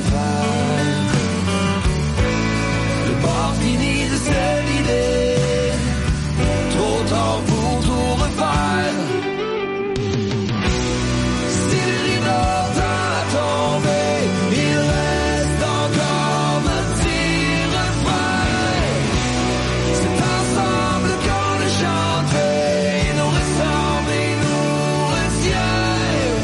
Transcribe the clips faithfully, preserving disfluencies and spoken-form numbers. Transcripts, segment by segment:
verre. Le bar finit de se vider, trop tard pour tout refaire. Si le rideau t'a tombé, il reste encore notre petit refrain. C'est ensemble qu'on le chantait, il nous ressemble et nous retient.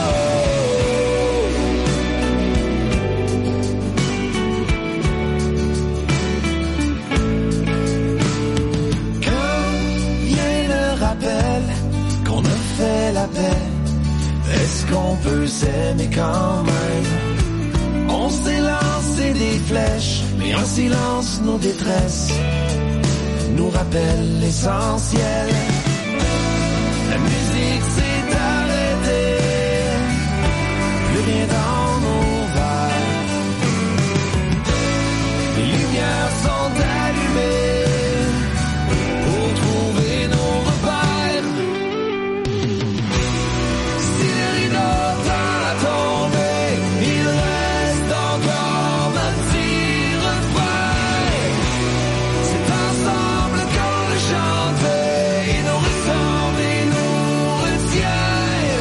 Quand vient le rappel qu'on a fait la paix, est-ce qu'on peut s'aimer quand même? On s'est lancé des flèches, mais en silence nos détresses nous rappellent l'essentiel. La musique s'est arrêtée, plus rien dans nos verres. Les lumières sont allumées pour trouver nos repères. Si le rideau t'a tombé, il reste encore notre petit refrain. C'est ensemble qu'on le chantait, il nous ressemble et nous retient.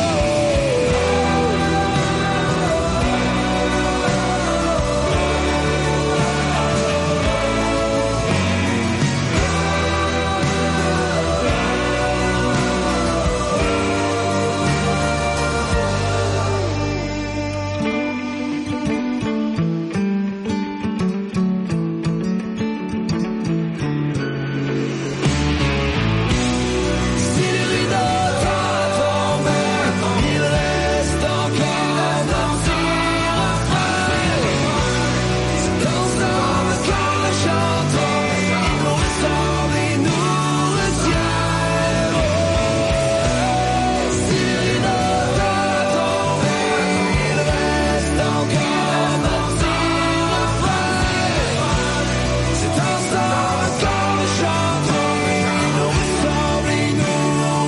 Si le rideau t'a tombé, il reste encore notre petit refrain. C'est ensemble qu'on le chantons, il nous ressemble et nous retient. Si le rideau t'a tombé, il reste encore notre petit refrain. C'est ensemble qu'on le chantons, il nous ressemble et nous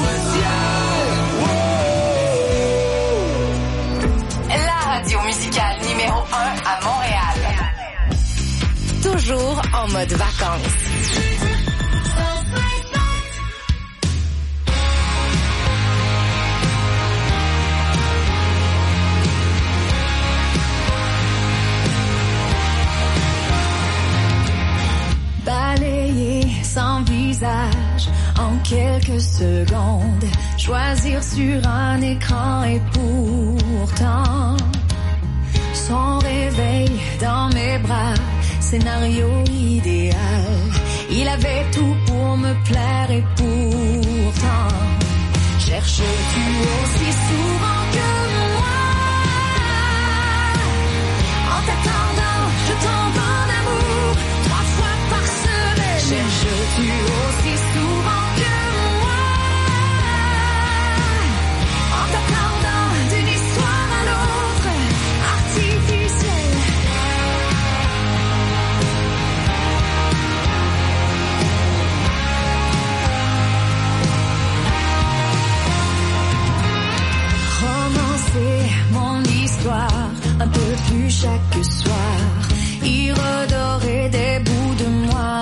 retient. La radio musicale numéro un à Montréal. Toujours en mode vacances. Balayer sans visage en quelques secondes, choisir sur un écran et pourtant son réveil dans mes bras, scénario idéal. Il avait tout pour me plaire et pourtant cherches-tu aussi souvent que moi? En t'attendant, je tombe en amour trois fois par semaine. Cherches-tu aussi souvent que moi? En t'attendant d'une histoire à l'autre, artificielle. Romancer mon histoire un peu plus chaque soir, y redorer des bouts de moi,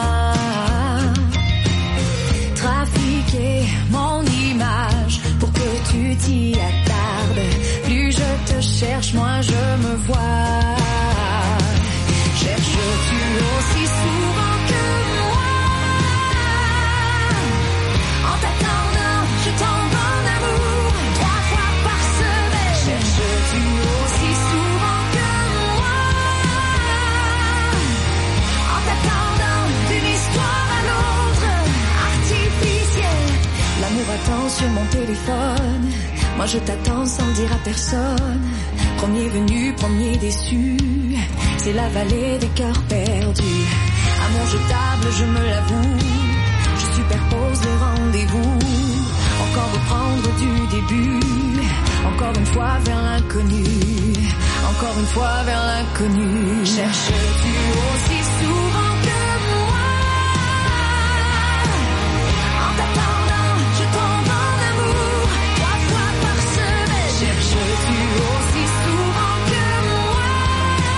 trafiquer mon image pour que tu t'y attardes. Plus je te cherche, moins je me vois. Cherches-tu aussi souvent que moi? En t'attendant, je tombe en amour trois fois par semaine. Cherches-tu aussi souvent que moi? En t'attendant d'une histoire à l'autre, artificielle. L'amour attend sur mon téléphone, moi je t'attends sans le dire à personne. Premier venu, premier déçu, c'est la vallée des cœurs perdus. Amour jetable, je me l'avoue, je superpose les rendez-vous. Encore reprendre du début, encore une fois vers l'inconnu, encore une fois vers l'inconnu. Cherches-tu aussi souvent que moi? En t'attendant, je tombe en amour trois fois par semaine. Cherches-tu aussi souvent que moi?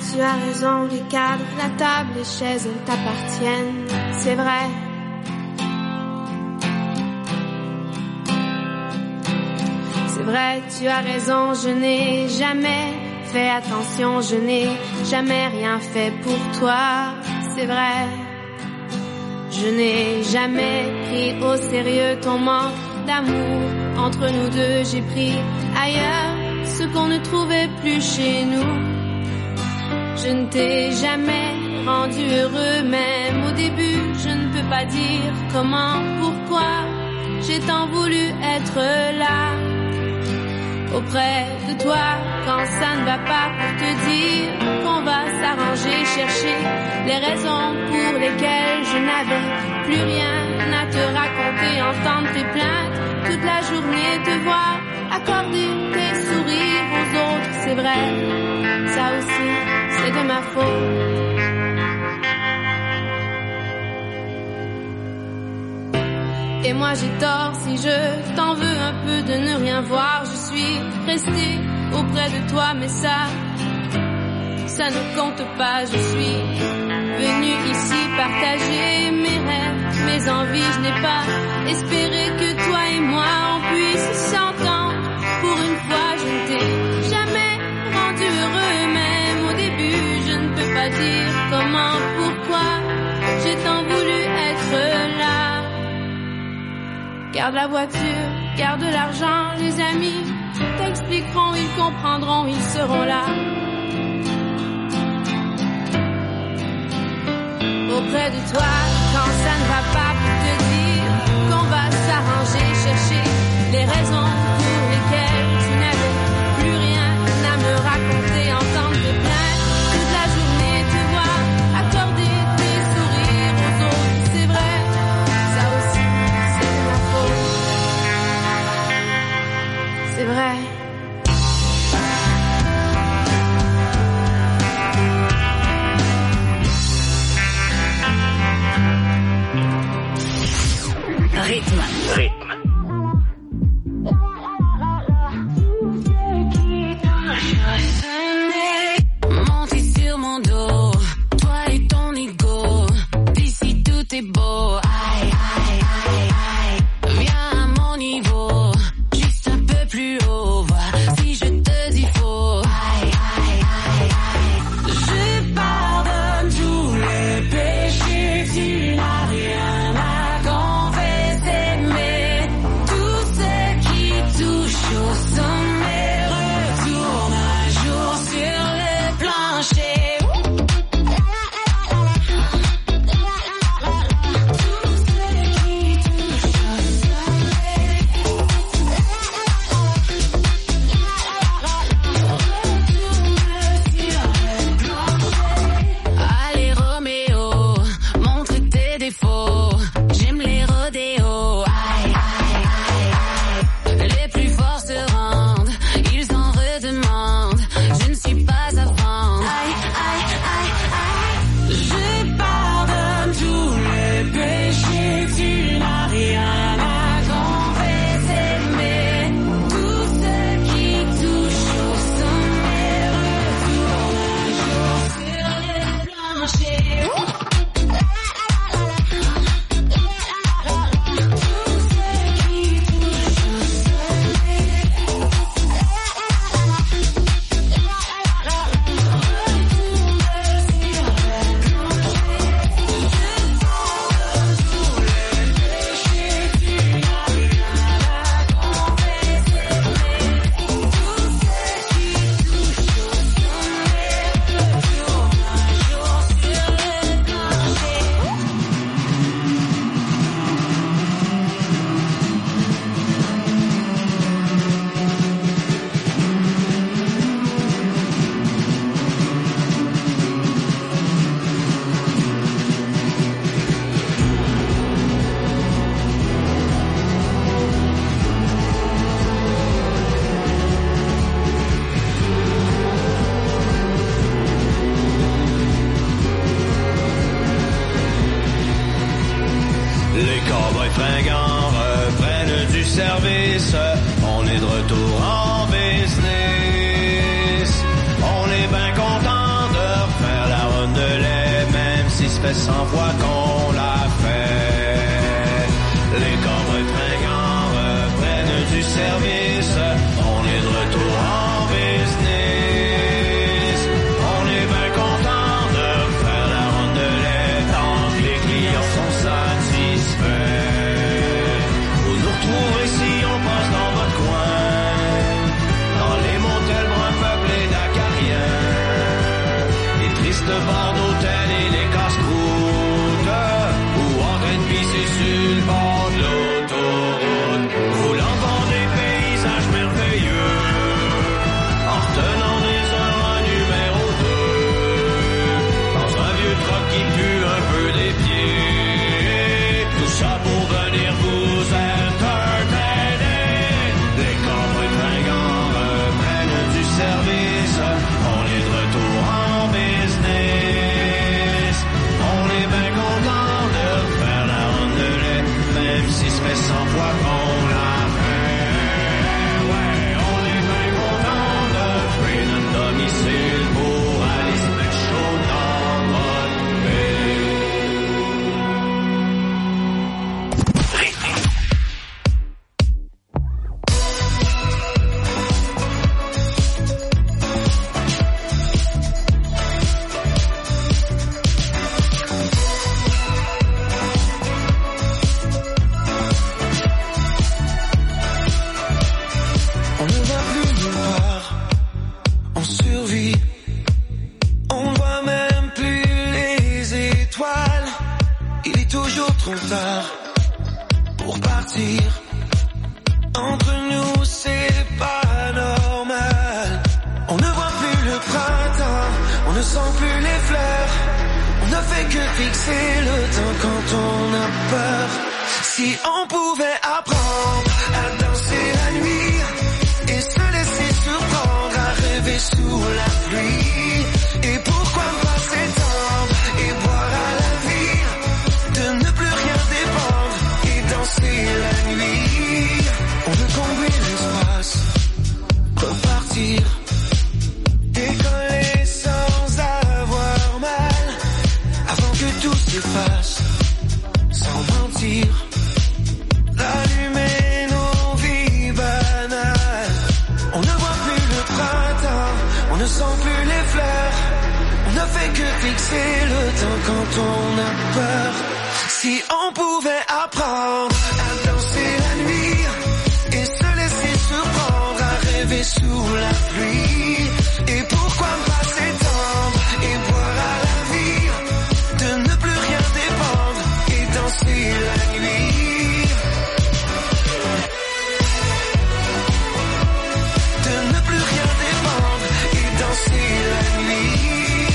tu as raison, les cadres, la table, les chaises, elles t'appartiennent, c'est vrai. C'est vrai, tu as raison, je n'ai jamais fait attention, je n'ai jamais rien fait pour toi, c'est vrai. Je n'ai jamais pris au sérieux ton manque d'amour. Entre nous deux, j'ai pris ailleurs ce qu'on ne trouvait plus chez nous. Je ne t'ai jamais rendu heureux, même au début. Je ne peux pas dire comment, pourquoi j'ai tant voulu être là auprès de toi quand ça ne va pas, pour te dire qu'on va s'arranger, chercher les raisons pour lesquelles je n'avais plus rien à te raconter, entendre tes plaintes toute la journée, te voir accorder tes sourires aux autres, c'est vrai, ça aussi c'est de ma faute. Et moi j'ai tort si je t'en veux un peu de ne rien voir. Je suis restée auprès de toi, mais ça, ça ne compte pas. Je suis venue ici partager mes rêves, mes envies. Je n'ai pas espéré que toi et moi on puisse s'entendre. Pour une fois, je ne t'ai jamais rendu heureux, même au début. Je ne peux pas dire comment, pourquoi j'ai tant voulu être là. Garde la voiture, garde l'argent, les amis t'expliqueront, ils comprendront, ils seront là. Auprès de toi, quand ça ne va pas, pour te dire qu'on va s'arranger, chercher les raisons pour lesquelles tu n'avais plus rien à me raconter, entendre tes plaintes toute la journée, te voir accorder tes sourires aux autres, c'est vrai, ça aussi c'est de ma faute, c'est vrai. Rythme. Rythme. Monter sur mon dos, toi et ton ego. D'ici tout est beau. Aïe, aïe, aïe, aïe. Viens à mon niveau, juste un peu plus haut. Vois si je te dis faux. Aïe, aïe, aïe, aïe. Je pardonne tous les péchés, tu n'as rien à confesser, mais tout ce qui touche au sommet retourne un jour sur le plancher. Tout ce qui touche au sommet Allez Roméo, montre tes défauts. J'aime les rodéos. Aïe, aïe, aïe, aïe. Les plus forts se rendent, ils en redemandent. Je ne suis pas à vendre. Aïe, aïe, aïe, aïe. Je pardonne tous les péchés, tu n'as rien à confesser, mais tout ce qui touche au sommet retourne un jour sur le plancher. Les cowboys fringants reprennent du service. On est de retour en business. On est bien content de fait cent fois qu'on l'a fait. Les cowboys fringants reprennent du service, on est de retour en business. On est bien content de faire la rondelette tant que les clients sont satisfaits. Vous nous retrouverez si on passe dans votre coin, dans les motels bruns peuplés d'acariens, les tristes bars d'hôtel et les casse-croûtes, ou en train de pisser sur le bord de l'autoroute, roulant dans des paysages merveilleux, en retenant des heures un numéro deux, dans un vieux truck qui pue un peu des pieds, tout ça pour venir vous entertainer. Les cowboys fringants reprennent du service, on est de retour en business. On est bien content de faire la rondelette, même si ça fait cent fois qu'on l'a fait. Ouais, on est bien content de faire notre domicile pour aller se mettre chaud dans votre On ne va plus nulle part, on survit. On ne voit même plus les étoiles. Il est toujours trop tard pour partir. Entre nous c'est pas normal. On ne voit plus le printemps, on ne sent plus les fleurs. On ne fait que fixer le temps quand on a peur. Si on pouvait apprendre à danser la nuit et se laisser surprendre à rêver sous la pluie. Et pourquoi ne pas s'étendre et boire à la vie, de ne plus rien dépendre et danser la nuit. On veut combler l'espace, repartir, décoller sans avoir mal, avant que tout s'efface, sans mentir, rallumer nos vies banales. On ne voit plus le printemps, on ne sent plus les fleurs. On ne fait que fixer le temps quand on a peur. Si on pouvait apprendre à danser la nuit et se laisser surprendre à rêver sous la pluie. Et pourquoi ne pas s'étendre et boire à la vie, de ne plus rien dépendre et danser la nuit. De ne plus rien dépendre et danser la nuit.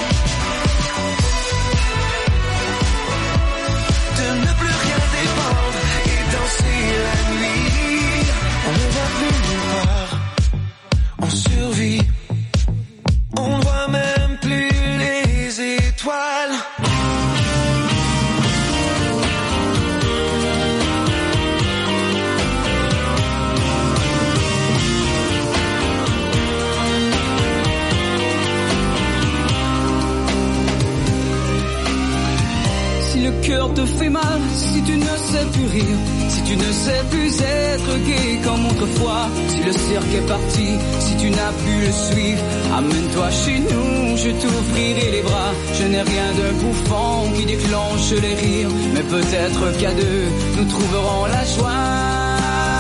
De ne plus rien dépendre et danser la nuit. On ne va plus nulle part, on survit. On ne voit même plus les étoiles. Si le cœur te fait mal, si tu ne sais plus rire, si tu ne sais plus être gai comme autrefois, si le cirque est parti, si tu n'as pu le suivre, amène-toi chez nous, je t'ouvrirai les bras. Je n'ai rien de bouffon qui déclenche les rires, mais peut-être qu'à deux, nous trouverons la joie.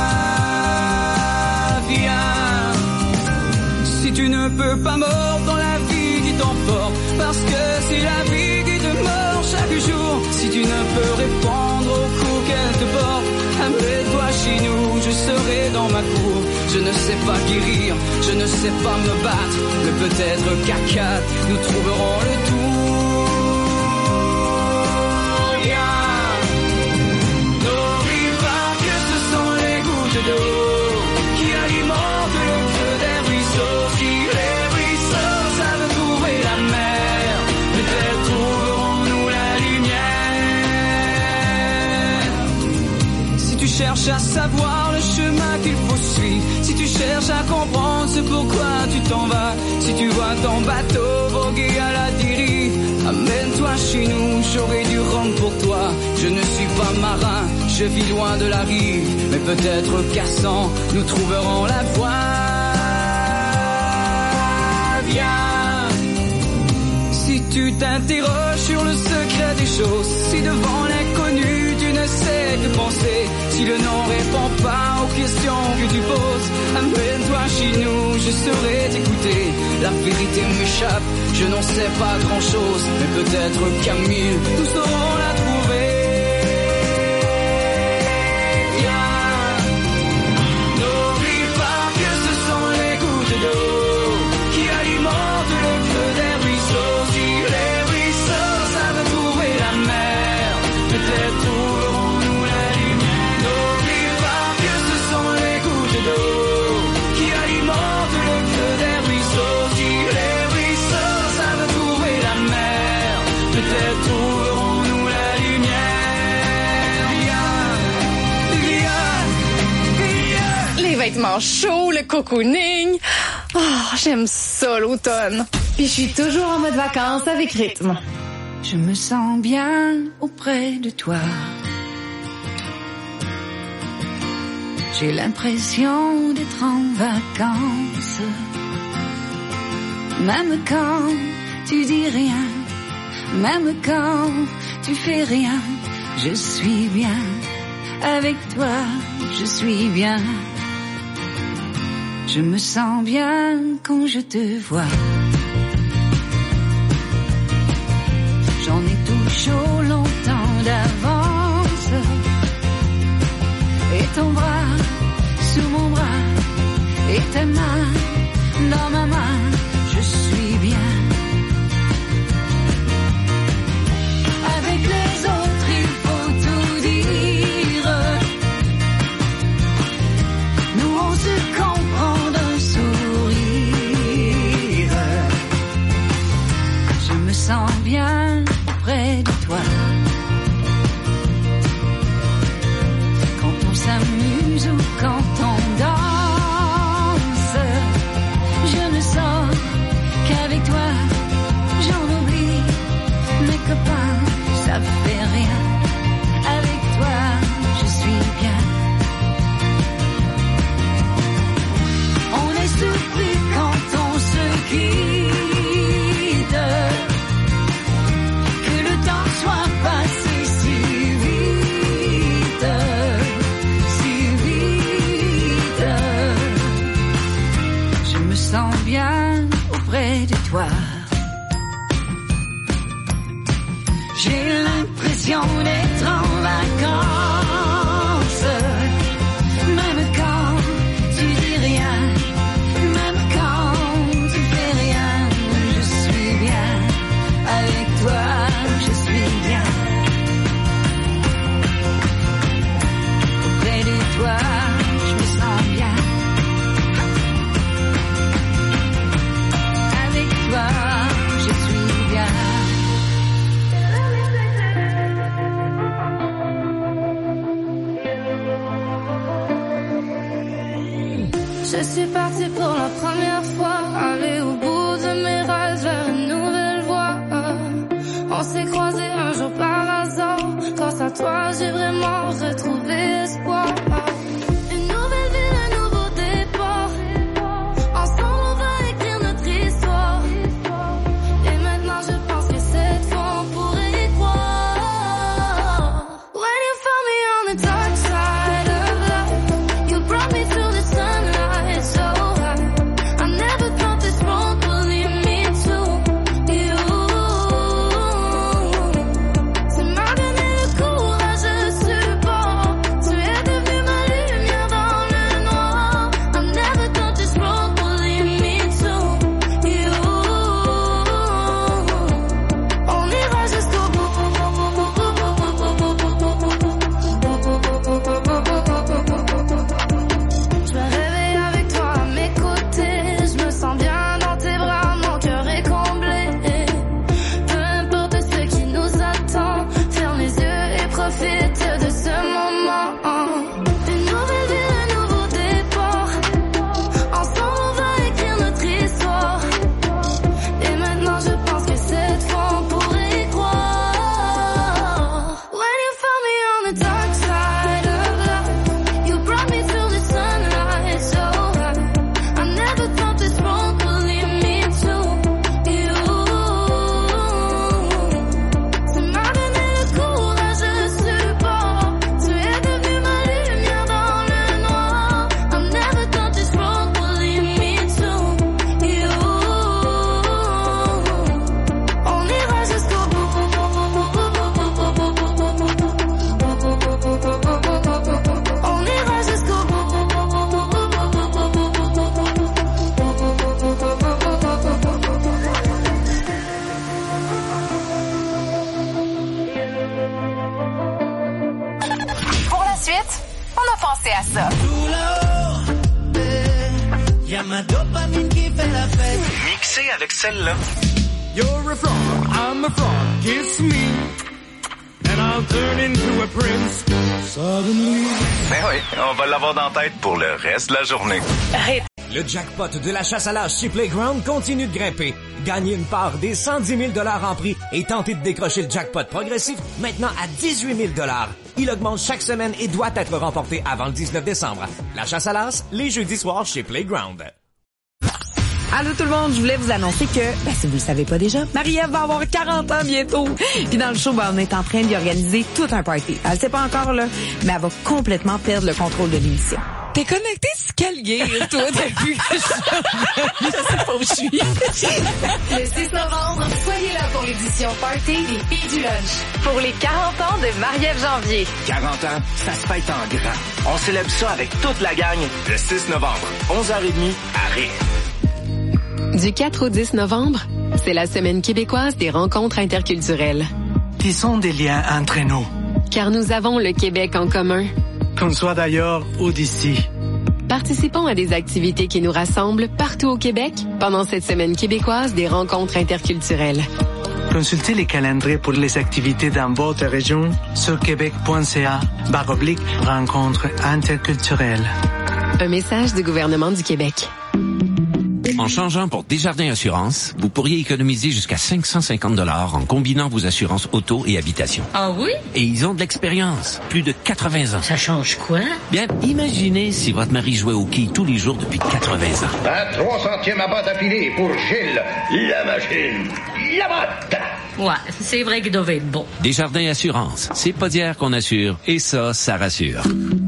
Viens, si tu ne peux pas mordre dans la vie qui t'emporte, parce que c'est la vie qui te mord chaque jour. Si tu ne peux répondre au coup qu'elle te porte, amène-toi chez nous, je serai dans ma cour. Je ne sais pas guérir, je ne sais pas me battre, mais peut-être qu'à quatre, nous trouverons le tour. Yeah. Nos rivages, ce sont les gouttes d'eau qui alimentent le feu des ruisseaux. Si les ruisseaux savent trouver la mer, peut-être trouverons-nous la lumière. Si tu cherches à savoir le chemin qu'il faut suivre, si tu cherches à comprendre ce pourquoi tu t'en vas, si tu vois ton bateau voguer à la dérive, amène-toi chez nous, je vis loin de la rive, mais peut-être cassant, nous trouverons la voie. Viens. Si tu t'interroges sur le secret des choses, si devant l'inconnu tu ne sais que penser, si le nom répond pas aux questions que tu poses, amène-toi chez nous, je saurai t'écouter. La vérité m'échappe, je n'en sais pas grand-chose, mais peut-être qu'à mille, nous saurons la trouver. Viens, n'oublie pas que ce sont les gouttes d'eau qui alimentent le creux des ruisseaux. Si les ruisseaux savent trouver la mer, peut-être trouverons-nous la lumière. N'oublie pas que ce sont les gouttes d'eau qui alimentent le creux des ruisseaux. Si les ruisseaux savent trouver la mer, peut-être trouverons-nous la lumière. Viens, viens, viens. Les vêtements chauds, le cocooning. Oh, j'aime ça l'automne. Puis je suis toujours en mode vacances avec rythme. Je me sens bien auprès de toi. J'ai l'impression d'être en vacances. Même quand tu dis rien, même quand tu fais rien, je suis bien. Avec toi, je suis bien. Je me sens bien quand je te vois. J'en ai toujours longtemps d'avance. Et ton bras sous mon bras, et ta main dans ma main, je suis bien. Avec les autres, il faut tout dire. Nous, on se comprend d'un sourire. Je me sens bien près de toi. Quand on s'amuse ou quand on danse, je ne sors qu'avec toi. J'en oublie mes copains, ça fait rien. Avec toi, je suis bien. On est surpris quand on se quitte, que le temps soit passé si vite, si vite. Je me sens bien auprès de toi. J'ai l'impression d'être en vacances. Même quand tu dis rien, même quand tu fais rien, je suis bien. Avec toi, je suis bien. Auprès de toi, je me sens bien. Avec toi, je suis bien. Je suis partie pour la première fois, aller au bout de mes rêves vers une nouvelle voie. On s'est croisés un jour par hasard, grâce à toi j'ai vraiment retrouvé espoir. Une nouvelle ville, un nouveau départ. Ensemble on va écrire notre histoire. Et maintenant je pense que cette fois on pourrait y croire. When you found me on the dark side of life, you brought me through the sunlight so high. I never thought this road would lead me to you. pensez à ça. Tout là-haut, y'a ma dopamine qui fait la fête. Mixé avec celle-là. You're a frog, I'm a frog, kiss me, and I'll turn into a prince suddenly. Ben oui, on va l'avoir dans la tête pour le reste de la journée. Rythme. Le jackpot de la chasse à l'âge chez Playground continue de grimper. Gagnez une part des cent dix mille dollars en prix et tentez de décrocher le jackpot progressif maintenant à dix-huit mille dollars. Il augmente chaque semaine et doit être remporté avant le dix-neuf décembre. La chasse à l'as, les jeudis soirs chez Playground. Allô tout le monde, je voulais vous annoncer que, ben si vous le savez pas déjà, Marie-Ève va avoir quarante ans bientôt. Puis dans le show, ben on est en train d'y organiser tout un party. Elle sait pas encore là, mais elle va complètement perdre le contrôle de l'émission. T'es connecté sur quel gear, toi, depuis que je... je sais pas où je suis. Le six novembre, soyez là pour l'édition Party des Filles du Lunch. Pour les quarante ans de Marie-Ève Janvier. quarante ans, ça se fête en grand. On célèbre ça avec toute la gang le six novembre, onze heures trente à Rire. Du quatre au dix novembre, c'est la Semaine québécoise des rencontres interculturelles. Ils sont des liens entre nous. Car nous avons le Québec en commun. Qu'on soit d'ailleurs ou d'ici. Participons à des activités qui nous rassemblent partout au Québec pendant cette Semaine québécoise des rencontres interculturelles. Consultez les calendriers pour les activités dans votre région sur québec.ca barre oblique rencontres interculturelles. Un message du gouvernement du Québec. En changeant pour Desjardins Assurance, vous pourriez économiser jusqu'à cinq cent cinquante dollars en combinant vos assurances auto et habitation. Ah oui? Et ils ont de l'expérience, plus de quatre-vingts ans. Ça change quoi? Bien, imaginez si votre mari jouait au quai tous les jours depuis quatre-vingts ans. Un trois centièmes à botte à filer pour Gilles, la machine, la botte. Ouais, c'est vrai qu'il devait être bon. Desjardins Assurance, c'est pas d'hier qu'on assure, et ça, ça rassure.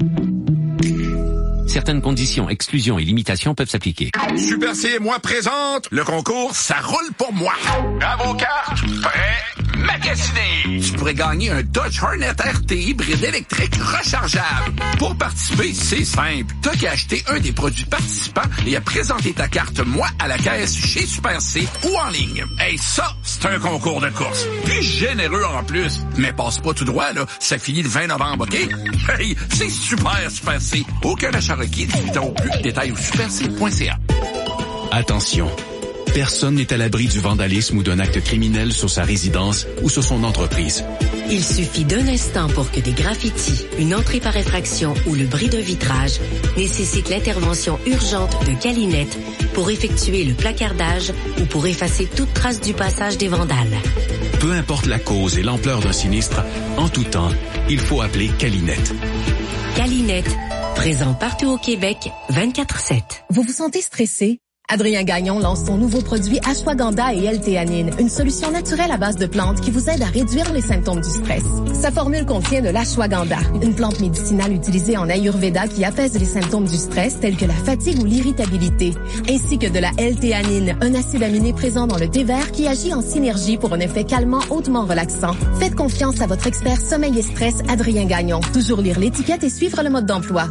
Certaines conditions, exclusions et limitations peuvent s'appliquer. Super C et moi présente le concours Ça roule pour moi. À vos cartes, prêts, magasinés. Tu pourrais gagner un Dodge Hornet R T hybride électrique rechargeable. Pour participer, c'est simple. T'as qu'à acheter un des produits participants et à présenter ta carte Moi à la caisse chez Super C ou en ligne. Hey, ça, c'est un concours de course. Puis généreux en plus. Mais passe pas tout droit, là. Ça finit le vingt novembre, OK? Hey, c'est super, Super C. Aucun achat requis. Au plus, détail au super c point c a. Attention, personne n'est à l'abri du vandalisme ou d'un acte criminel sur sa résidence ou sur son entreprise. Il suffit d'un instant pour que des graffitis, une entrée par effraction ou le bris d'un vitrage nécessitent l'intervention urgente de Calinette pour effectuer le placardage ou pour effacer toute trace du passage des vandales. Peu importe la cause et l'ampleur d'un sinistre, en tout temps, il faut appeler Calinette. Calinette, présent partout au Québec, vingt-quatre sept. Vous vous sentez stressé? Adrien Gagnon lance son nouveau produit Ashwagandha et L-théanine, une solution naturelle à base de plantes qui vous aide à réduire les symptômes du stress. Sa formule contient de l'ashwagandha, une plante médicinale utilisée en Ayurveda qui apaise les symptômes du stress tels que la fatigue ou l'irritabilité, ainsi que de la L-théanine, un acide aminé présent dans le thé vert qui agit en synergie pour un effet calmant hautement relaxant. Faites confiance à votre expert sommeil et stress, Adrien Gagnon. Toujours lire l'étiquette et suivre le mode d'emploi.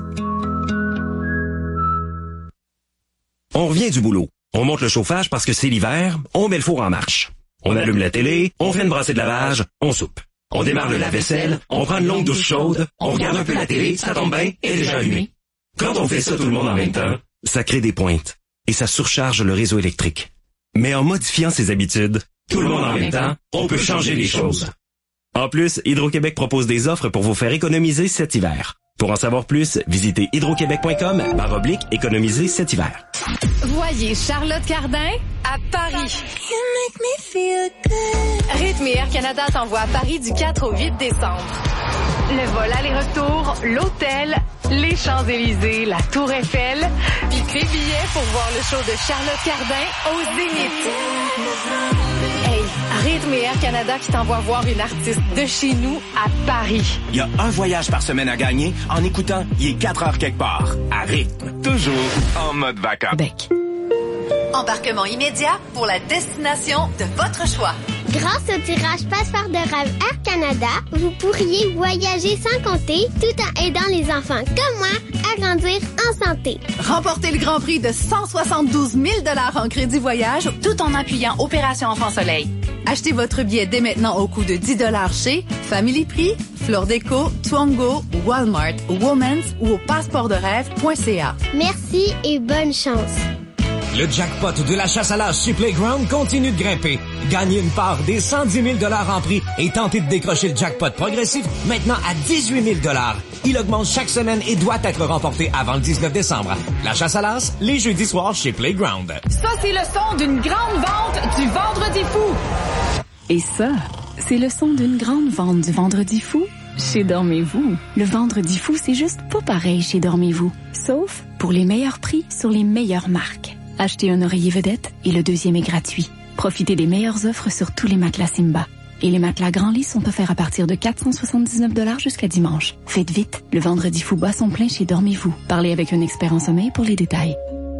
On revient du boulot. On monte le chauffage parce que c'est l'hiver, on met le four en marche. On allume la télé, on fait une brassée de lavage, on soupe. On démarre le lave-vaisselle, on prend une longue douche chaude, on regarde un peu la télé, ça tombe bien, elle est déjà allumée. Quand on fait ça tout le monde en même temps, ça crée des pointes et ça surcharge le réseau électrique. Mais en modifiant ses habitudes, tout le monde en même temps, on peut changer les choses. En plus, Hydro-Québec propose des offres pour vous faire économiser cet hiver. Pour en savoir plus, visitez hydroquebec.com barre oblique économiser cet hiver. Voyez Charlotte Cardin à Paris. Rythme et Air Canada t'envoie à Paris du quatre au huit décembre. Le vol aller-retour, l'hôtel, les Champs-Élysées, la Tour Eiffel, puis tes billets pour voir le show de Charlotte Cardin au Zénith. Hey, Rythme et Air Canada qui t'envoie voir une artiste de chez nous à Paris. Il y a un voyage par semaine à gagner en écoutant Il est quatre heures quelque part. À rythme. Toujours en mode vacances. Bec. Embarquement immédiat pour la destination de votre choix. Grâce au tirage Passeport de rêve Air Canada, vous pourriez voyager sans compter tout en aidant les enfants comme moi à grandir en santé. Remportez le grand prix de cent soixante-douze mille dollars en crédit voyage tout en appuyant Opération Enfant Soleil. Achetez votre billet dès maintenant au coût de dix dollars chez Family Prix, Fleur Déco, Twongo, Walmart, Women's ou au passeport de rêve point c a. Merci et bonne chance. Le jackpot de la chasse à l'âge chez Playground continue de grimper. Gagnez une part des cent dix mille dollars en prix et tentez de décrocher le jackpot progressif maintenant à dix-huit mille dollars. Il augmente chaque semaine et doit être remporté avant le dix-neuf décembre. La chasse à l'as, les jeudis soirs chez Playground. Ça, c'est le son d'une grande vente du Vendredi fou. Et ça, c'est le son d'une grande vente du Vendredi fou chez Dormez-vous. Le Vendredi fou, c'est juste pas pareil chez Dormez-vous. Sauf pour les meilleurs prix sur les meilleures marques. Achetez un oreiller vedette et le deuxième est gratuit. Profitez des meilleures offres sur tous les matelas Simba. Et les matelas Grand Lit sont offerts à partir de quatre cent soixante-dix-neuf dollars jusqu'à dimanche. Faites vite, le Vendredi fou bat son plein chez Dormez-vous. Parlez avec un expert en sommeil pour les détails.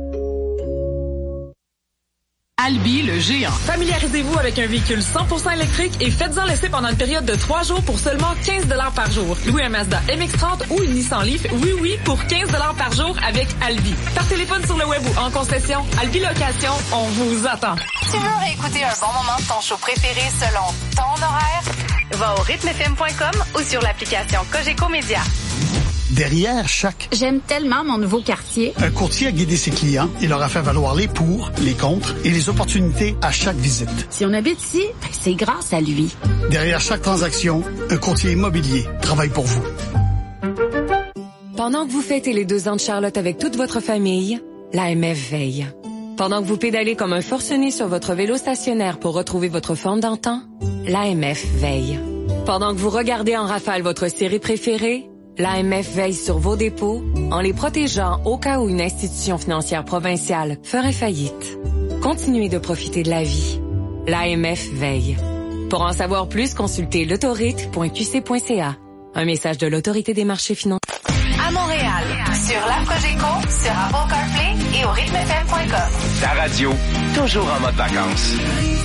Albi, le géant. Familiarisez-vous avec un véhicule cent pour cent électrique et faites-en l'essai pendant une période de trois jours pour seulement quinze dollars par jour. Louez un Mazda M X trente ou une Nissan Leaf, oui oui, pour quinze dollars par jour avec Albi. Par téléphone, sur le web ou en concession, Albi Location, on vous attend. Tu veux réécouter un bon moment de ton show préféré selon ton horaire? Va au rythme f m point com ou sur l'application Cogeco Média. Derrière chaque... J'aime tellement mon nouveau quartier. Un courtier a guidé ses clients et leur a fait valoir les pour, les contre et les opportunités à chaque visite. Si on habite ici, ben c'est grâce à lui. Derrière chaque transaction, un courtier immobilier travaille pour vous. Pendant que vous fêtez les deux ans de Charlotte avec toute votre famille, l'A M F veille. Pendant que vous pédalez comme un forcené sur votre vélo stationnaire pour retrouver votre forme d'antan, l'A M F veille. Pendant que vous regardez en rafale votre série préférée, l'A M F veille sur vos dépôts en les protégeant au cas où une institution financière provinciale ferait faillite. Continuez de profiter de la vie. L'A M F veille. Pour en savoir plus, consultez l'autorite point q c point c a. Un message de l'Autorité des marchés financiers. À Montréal, sur l'app Cogeco, sur Apple CarPlay et au rythme f m point com. Ta radio, toujours en mode vacances.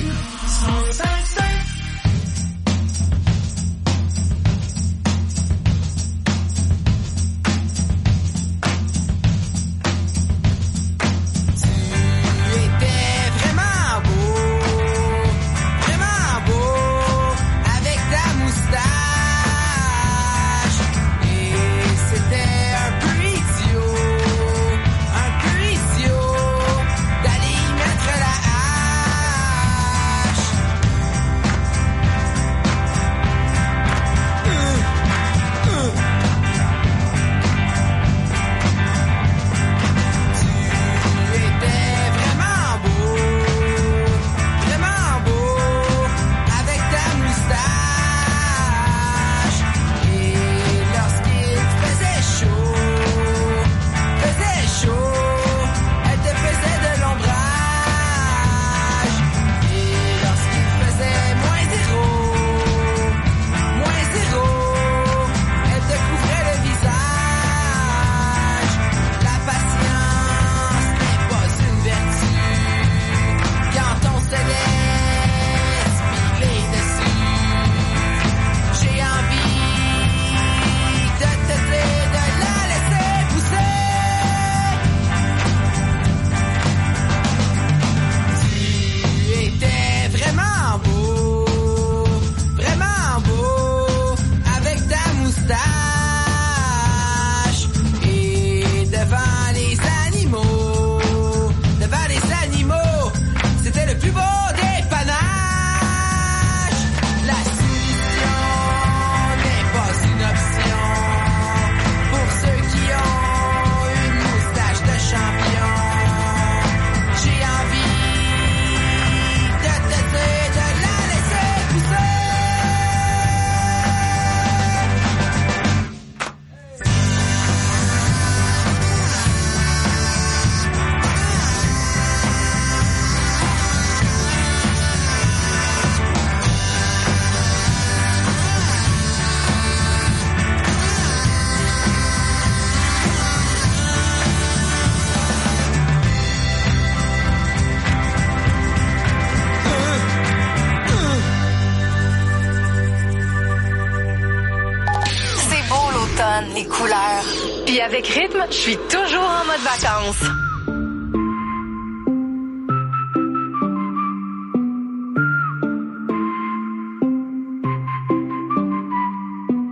Les couleurs. Puis avec rythme, je suis toujours en mode vacances.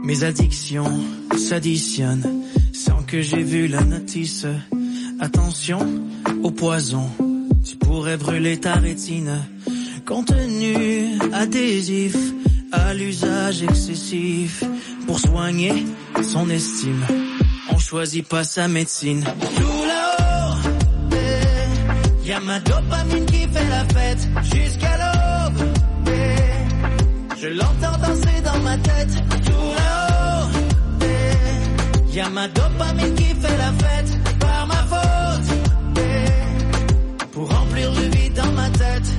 Mes addictions s'additionnent sans que j'ai vu la notice. Attention au poison, tu pourrais brûler ta rétine. Contenu adhésif à l'usage excessif. Pour soigner son estime, on choisit pas sa médecine. Tout là-haut, eh, y'a ma dopamine qui fait la fête jusqu'à l'aube. Eh, je l'entends danser dans ma tête. Tout là-haut, eh, y'a ma dopamine qui fait la fête par ma faute. Eh, pour remplir le vide dans ma tête.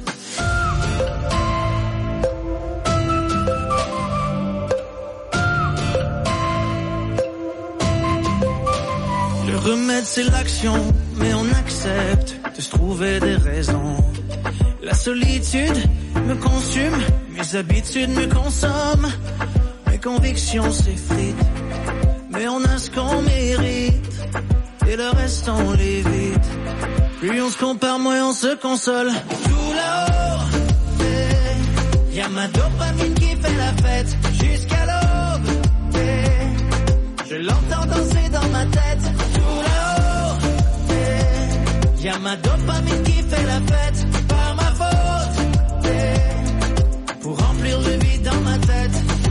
Le remède c'est l'action, mais on accepte de se trouver des raisons. La solitude me consume, mes habitudes me consomment. Mes convictions s'effritent, mais on a ce qu'on mérite. Et le reste on l'évite. Plus on se compare, moins on se console. Tout là-haut, eh, y'a ma dopamine qui fait la fête jusqu'à l'aube. Eh, je l'entends danser dans ma tête. Tout là-haut, eh, y'a ma dopamine qui fait la fête par ma faute. Eh, pour remplir le vide dans ma tête.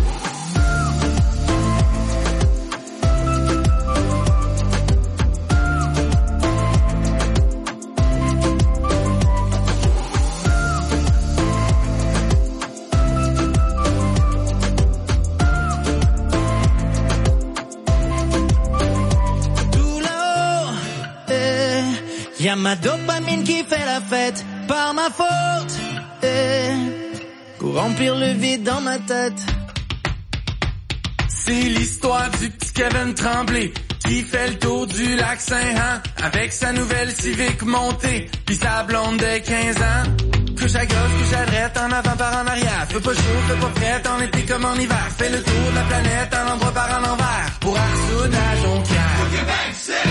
Y'a ma dopamine qui fait la fête par ma faute. Eh, pour remplir le vide dans ma tête. C'est l'histoire du petit Kevin Tremblay qui fait le tour du lac Saint-Jean avec sa nouvelle Civic montée pis sa blonde de quinze ans. Couche à gauche, couche à droite, en avant par en arrière. Fais pas chaud, fais pas frais, en été comme en hiver. Fais le tour de la planète, en endroit par en envers. Pour Arsoudage, on quiert. Au Québec, c'est...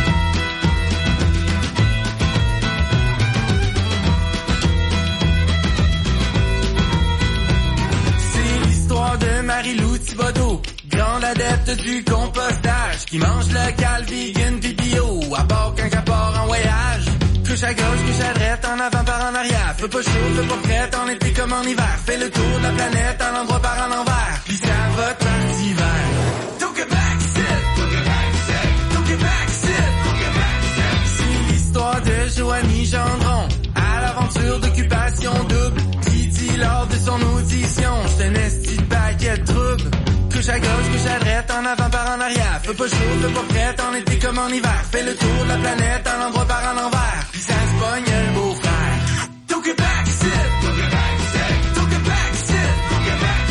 de Marie-Lou Thibodeau, grande adepte du compostage, qui mange local, vegan pis bio, à bord quand elle part en voyage. Couche à gauche, couche à droite, en avant par en arrière. Fais pas chaud, fais pas frais, en été comme en hiver. Fais le tour de la planète, en endroit par en envers. Pis ça va partir hiver. Au Québec, c'est, au Québec, c'est, au Québec, c'est, au Québec, c'est. C'est l'histoire de Joanie Gendron, à l'aventure d'occupation double. Lors de son audition, j'étais un esti de paquet de troubles. Couche à gauche, couche à droite, en avant par en arrière. Fais pas chaud, fais pas prête, en été comme en hiver. Fais le tour de la planète, en endroit par en envers. Pis ça se pogne le beau-frère. Au Québec, c'est, au Québec, c'est, au Québec, c'est, au Québec,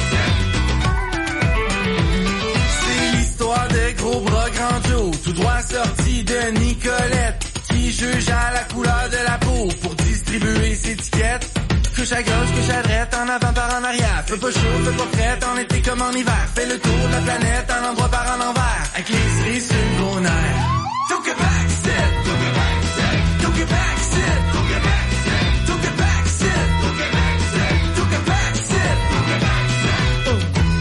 c'est. C'est l'histoire de gros bras grand Joe, tout droit sorti de Nicolette, qui juge à la couleur de la peau pour distribuer ses étiquettes. Couche à gauche, couche à droite, en avant par en arrière. Fais pas chaud, fais pas prête, en été comme en hiver. Fais le tour de la planète, en endroit par en envers. Avec les cerises sur le gros nerf. Au Québec, c'est, au Québec, c'est, au Québec, c'est, au Québec, c'est, au Québec, c'est, au Québec, c'est, au Québec, c'est, au Québec, c'est.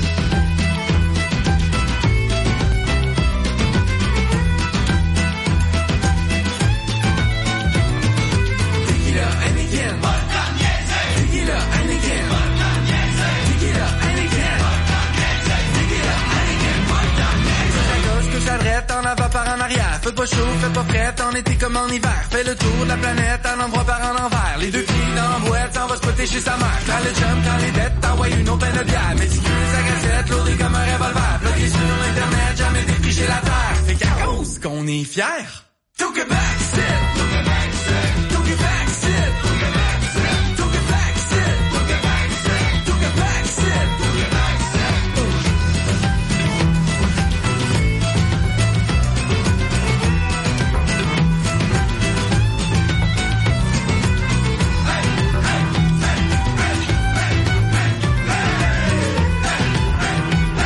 Tequila, Heineken, Tequila, Heineken, Tequila, Heineken, Tequila, Heineken. Couche à gauche, couche à droite, en avant par en arrière. Fais pas chaud, fais pas frette, en été comme en hiver. Fais le tour de la planète, en endroit par en envers. Les deux pieds dans la boîte, s'en va spotter chez sa mère. Quand le jump, quand les dettes, t'envoies une autre peine de bière. Méticuleuse à cassette, lourdée comme un revolver. Bloqué sur l'internet, jamais défriché la terre. Fait qu'à cause qu'on est fiers. Au Québec, c'est, au Québec, c'est, au Québec, c'est, au Québec, c'est, au Québec, c'est, au Québec, c'est, au Québec, c'est, au Québec, c'est.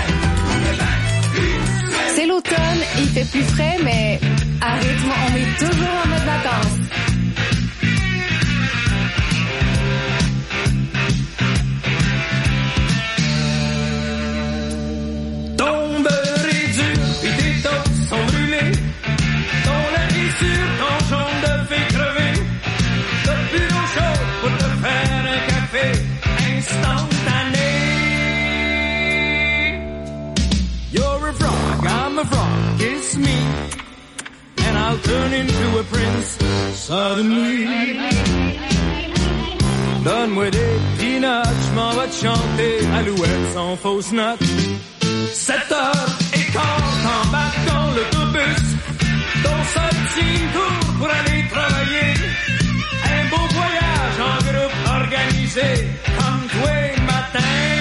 C'est l'automne, il fait plus frais, mais à rythme, on met deux turn into a prince suddenly. Donne-moi des peanuts, j'm'en vais te chanter Alouette sans fausse note. Sept heures et quart, t'embarques dans l'autobus, ton seul petit tour pour aller travailler. Un beau voyage en groupe organisé, comme tous les matins.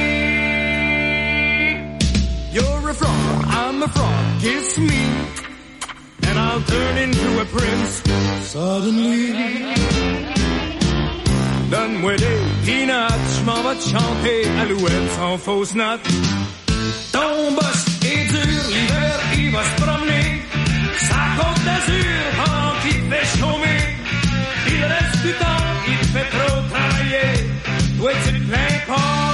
You're a frog, I'm a frog, kiss me, and I'll turn into a prince suddenly. Donne-moi des peanuts, j'm'en vais te chanter Alouette sans fausse note. Ton boss est dur, l'hiver il va se promener sa côte d'azur pendant qu'il fait chômer. Puis le reste du temps, il te fait trop travailler. Toi tu te plains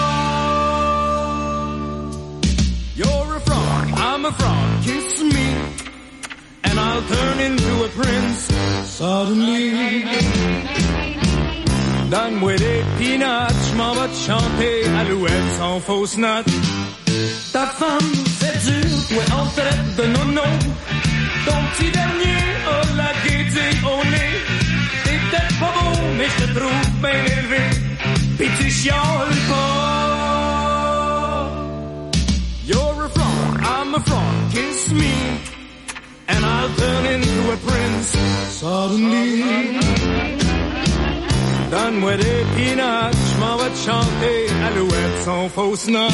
pas. You're a frog, I'm a frog, kiss me, and I'll turn into a prince suddenly. Donne-moi des peanuts, j'm'en vais te chanter Alouette sans fausse note. Ta femme, c'est dur, toi on traite de nono. Ton petit dernier a la gaieté au nez. T'es peut-être pas beau, mais je te trouve bien élevé. Pis tu chiales pas. You're a frog, I'm a frog, kiss me, and I'll turn into a prince suddenly. Donne-moi des peanuts, j'm'en vais te chanter Alouette sans fausse note.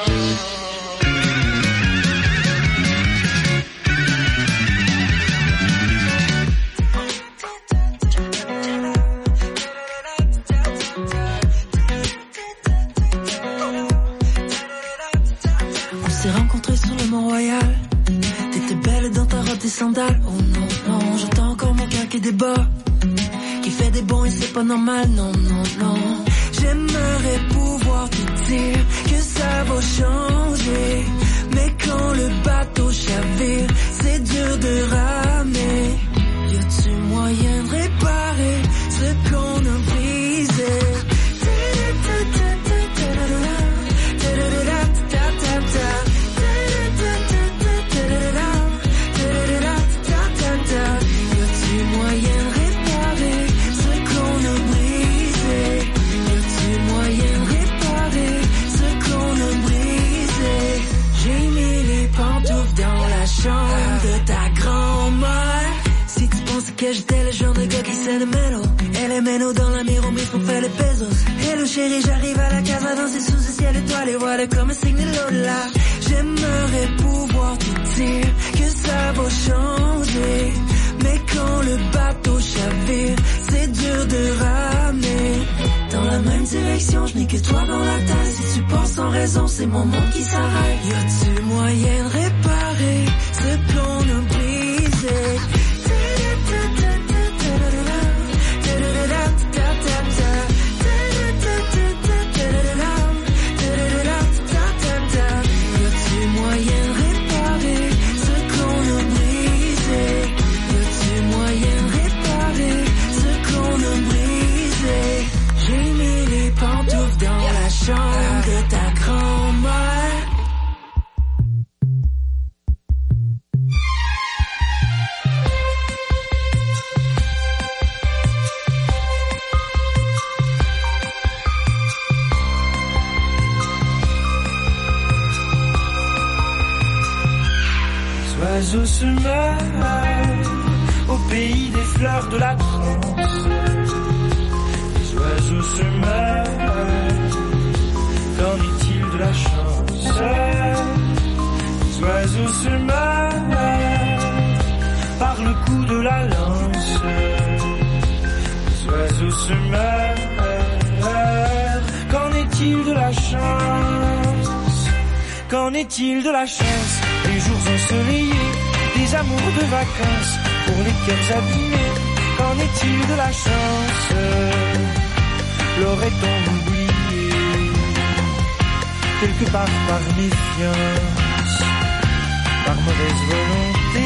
On s'est rencontrés sur le Mont-Royal. T'étais belle dans ta robe, tes sandales. Oh non, non, j'entends encore mon cœur qui débat, qui fait des bons et c'est pas normal, non, non, non. J'aimerais pouvoir te dire que ça va changer, mais quand le bateau chavire, c'est dur de ramer. Y a-tu moyen de réparer ce qu'on a brisé? De ta grand-mère. Si tu penses que j'étais le genre de gars qui sait le mélo, elle est méno dans la miro, mais faut faire les pesos. Hello chérie, j'arrive à la casa danser sous ce ciel étoilé, voilà comme un signe de l'au-delà. J'aimerais pouvoir te dire que ça va changer, mais quand le bateau chavire, c'est dur de ramer. Dans la même direction, je n'ai que toi dans la tasse. Si tu penses sans raison, c'est mon monde qui s'arrête. Y a-tu moyen de réparer ce qu'on a brisé? Y a-tu moyen de réparer ce qu'on a brisé? Y a-tu moyen de réparer ce qu'on a brisé? J'ai mis les pantoufles dans la chambre de ta grand-mère. Oiseaux se meurent au pays des fleurs de la France. Les oiseaux se meurent, qu'en est-il de la chance? Les oiseaux se meurent par le coup de la lance. Les oiseaux se meurent, qu'en est-il de la chance? Qu'en est-il de la chance? Des jours ensoleillés, des amours de vacances, pour les cœurs abîmés, qu'en est-il de la chance? L'aurait-on oublié, quelque part par méfiance, par mauvaise volonté?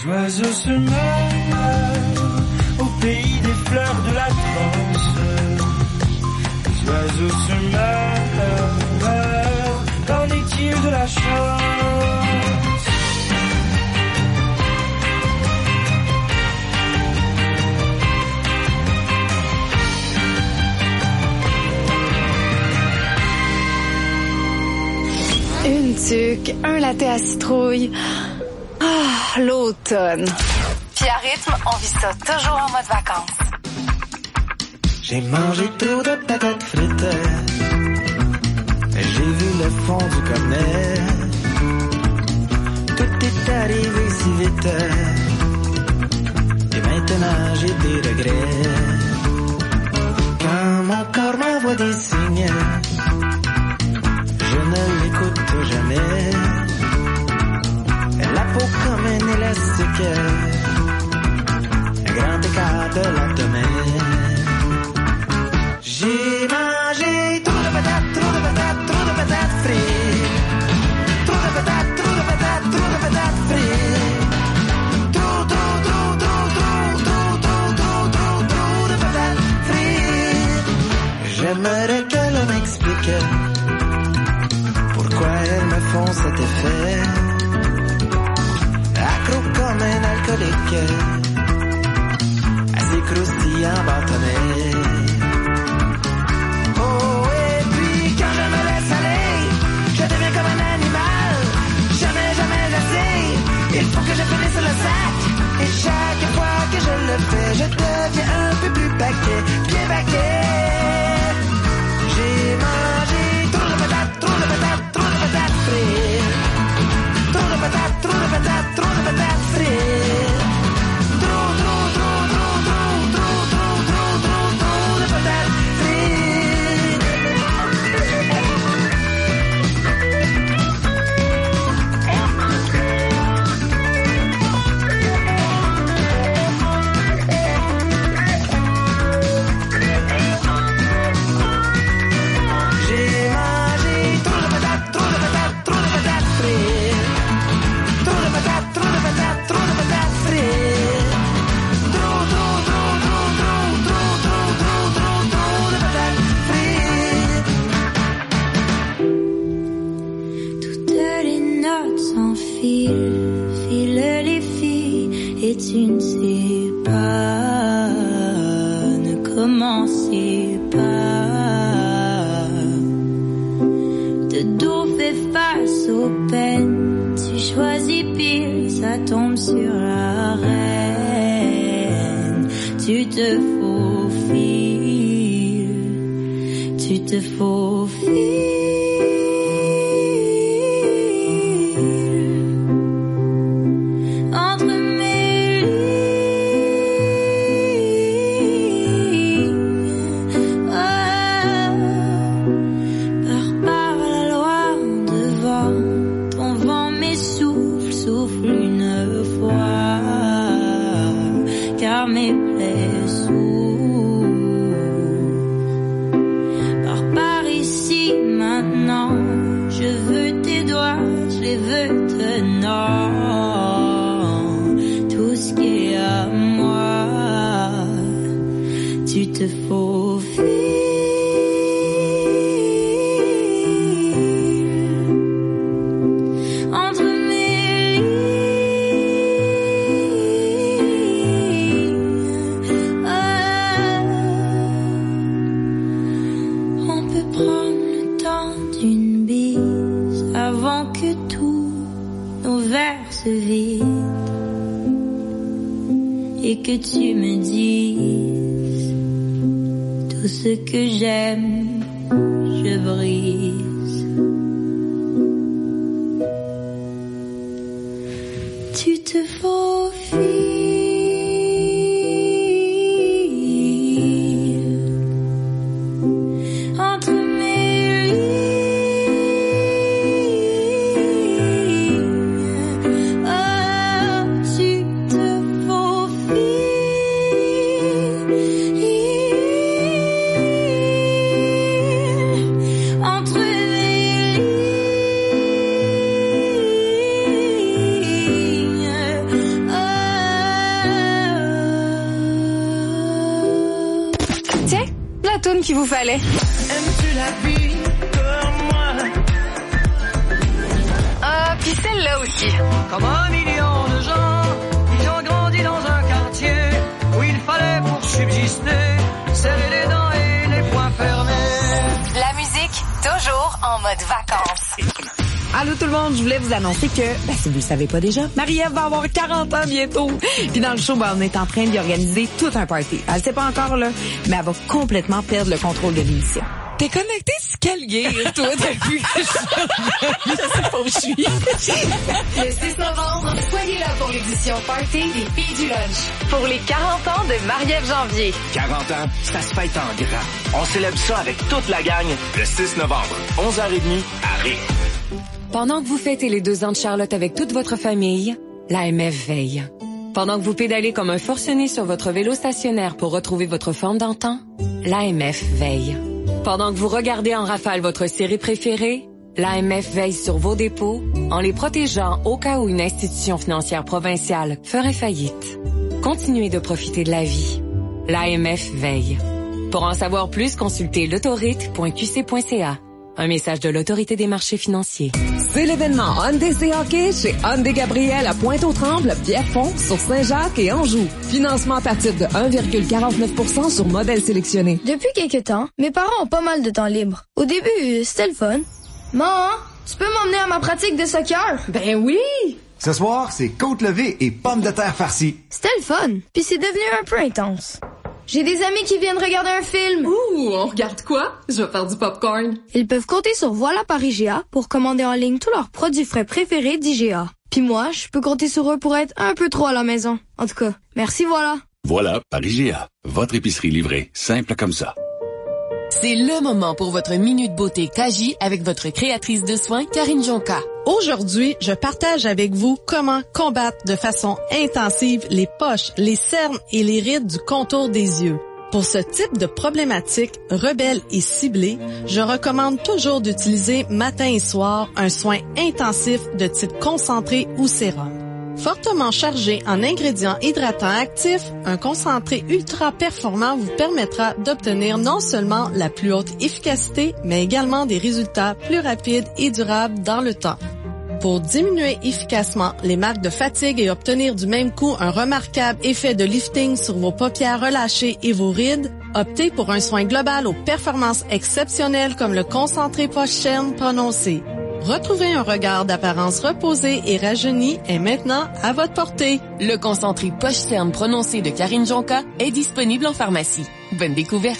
Les oiseaux se meurent au pays des fleurs de la transe. Les oiseaux se meurent, qu'en est-il de la chance? Une tuque, un latte à citrouille. Ah, l'automne. Puis à rythme, on vit ça toujours en mode vacances. J'ai mangé trop de patates frites. J'ai vu le fond du cornet. Tout est arrivé si vite. Et maintenant j'ai des regrets. Quand mon corps m'envoie des signes, je ne l'écoute jamais. La peau comme un élastique, un grand écart de l'abdomen. J'ai mangé trop de patates, trop de patates, trop de patates frites. Trop de patates, trop de patates, trop de patates frites. Trop, trop, trop, trop, trop, trop, trop, trop, trop, trop de patates frites. J'aimerais que l'on m'explique pourquoi elles me font cet effet. Accro comme un alcoolique, assez croustillant bâtonnet. Oh, et puis quand je me laisse aller, je deviens comme un animal. Jamais, jamais j'essaye, il faut que je finisse le sac. Et chaque fois que je le fais, je deviens un peu plus paquet, bien paquet. J'ai mangé trop de patates, trop de patates, trop de patates frites. Trop de patates, trop de patates, trop de patates frites. Trop, trop, trop, trop, trop, trop, trop, trop, trop, trop de patates tu ne sais pas, ne commencez pas. De dos fait face aux peines, tu choisis pire, ça tombe sur la reine. Tu te faufiles, tu te faufiles. Et que tu me dises tout ce que j'aime, je brise. Tu te faufiles entre mes lignes. Oh, tu te entre mes lignes. Oh, qu'il vous fallait. Aimes-tu la vie comme moi? Ah, puis celle-là aussi. Comme un million de gens, ils ont grandi dans un quartier où il fallait pour subsister serrer les dents et les poings fermés. La musique, toujours en mode vacances. Allô tout le monde, je voulais vous annoncer que, ben, si vous le savez pas déjà, Marie-Ève va avoir quarante ans bientôt. Puis dans le show, ben, on est en train d'y organiser tout un party. Elle sait pas encore, là, mais elle va complètement perdre le contrôle de l'émission. T'es connecté sur quel gear, toi, depuis que je je sais pas où je suis. Le six novembre, soyez là pour l'édition Party des Filles du Lunch. Pour les quarante ans de Marie-Ève Janvier. quarante ans, ça se fête en grand. On célèbre ça avec toute la gang le six novembre, onze heures trente à Ré. Pendant que vous fêtez les deux ans de Charlotte avec toute votre famille, l'A M F veille. Pendant que vous pédalez comme un forcené sur votre vélo stationnaire pour retrouver votre forme d'antan, l'A M F veille. Pendant que vous regardez en rafale votre série préférée, l'A M F veille sur vos dépôts en les protégeant au cas où une institution financière provinciale ferait faillite. Continuez de profiter de la vie. L'A M F veille. Pour en savoir plus, consultez l'autorite point q c point c a. Un message de l'Autorité des marchés financiers. C'est l'événement Hyundai C Hockey chez Hyundai Gabriel à Pointe-aux-Trembles, Pierrefonds, sur Saint-Jacques et Anjou. Financement à partir de un virgule quarante-neuf pour cent sur modèle sélectionné. Depuis quelques temps, mes parents ont pas mal de temps libre. Au début, c'était le fun. Maman, tu peux m'emmener à ma pratique de soccer? Ben oui! Ce soir, c'est côte levée et pommes de terre farcies. C'était le fun, puis c'est devenu un peu intense. J'ai des amis qui viennent regarder un film. Ouh, on regarde quoi? Je vais faire du popcorn. Ils peuvent compter sur Voilà par I G A pour commander en ligne tous leurs produits frais préférés d'I G A. Puis moi, je peux compter sur eux pour être un peu trop à la maison. En tout cas, merci Voilà. Voilà par I G A. Votre épicerie livrée, simple comme ça. C'est le moment pour votre minute beauté Kaji avec votre créatrice de soins, Karine Jonka. Aujourd'hui, je partage avec vous comment combattre de façon intensive les poches, les cernes et les rides du contour des yeux. Pour ce type de problématique rebelle et ciblée, je recommande toujours d'utiliser matin et soir un soin intensif de type concentré ou sérum. Fortement chargé en ingrédients hydratants actifs, un concentré ultra performant vous permettra d'obtenir non seulement la plus haute efficacité, mais également des résultats plus rapides et durables dans le temps. Pour diminuer efficacement les marques de fatigue et obtenir du même coup un remarquable effet de lifting sur vos paupières relâchées et vos rides, optez pour un soin global aux performances exceptionnelles comme le concentré poche-cerne prononcé. Retrouvez un regard d'apparence reposée et rajeuni est maintenant à votre portée. Le concentré poche-cerne prononcé de Karine Jonka est disponible en pharmacie. Bonne découverte!